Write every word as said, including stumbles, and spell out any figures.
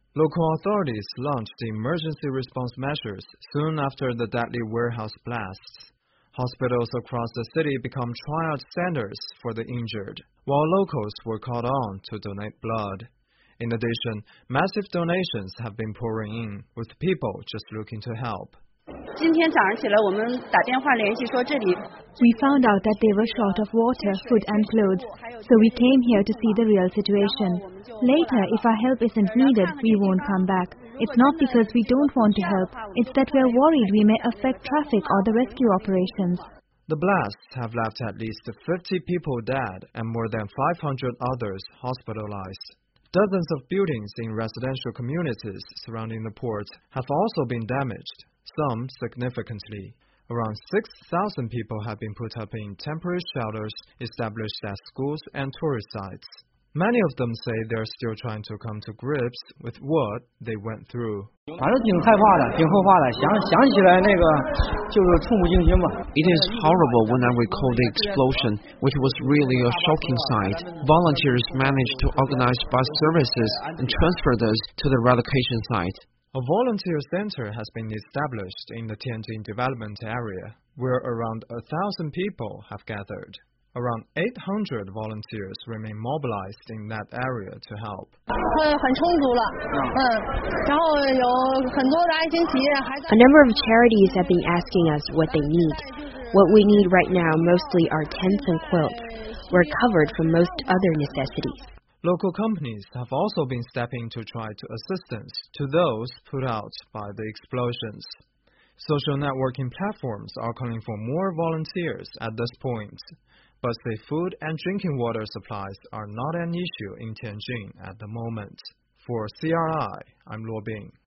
Local authorities launched emergency response measures soon after the deadly warehouse blasts. Hospitals across the city become triage centers for the injured, while locals were called on to donate blood. In addition, massive donations have been pouring in, with people just looking to help. We found out that they were short of water, food and clothes, so we came here to see the real situation. Later, if our help isn't needed, we won't come back. It's not because we don't want to help, it's that we're worried we may affect traffic or the rescue operations. The blasts have left at least fifty people dead and more than five hundred others hospitalized. Dozens of buildings in residential communities surrounding the port have also been damaged, some significantly. Around six thousand people have been put up in temporary shelters established at schools and tourist sites. Many of them say they're still trying to come to grips with what they went through. It is horrible when I recall the explosion, which was really a shocking sight. Volunteers managed to organize bus services and transfer those to the relocation site. A volunteer center has been established in the Tianjin development area, where around a thousand people have gathered. Around eight hundred volunteers remain mobilized in that area to help. A number of charities have been asking us what they need. What we need right now mostly are tents and quilts. We're covered from most other necessities. Local companies have also been stepping to try to assistance to those put out by the explosions. Social networking platforms are calling for more volunteers at this point, but say food and drinking water supplies are not an issue in Tianjin at the moment. For C R I, I'm Luo Bing.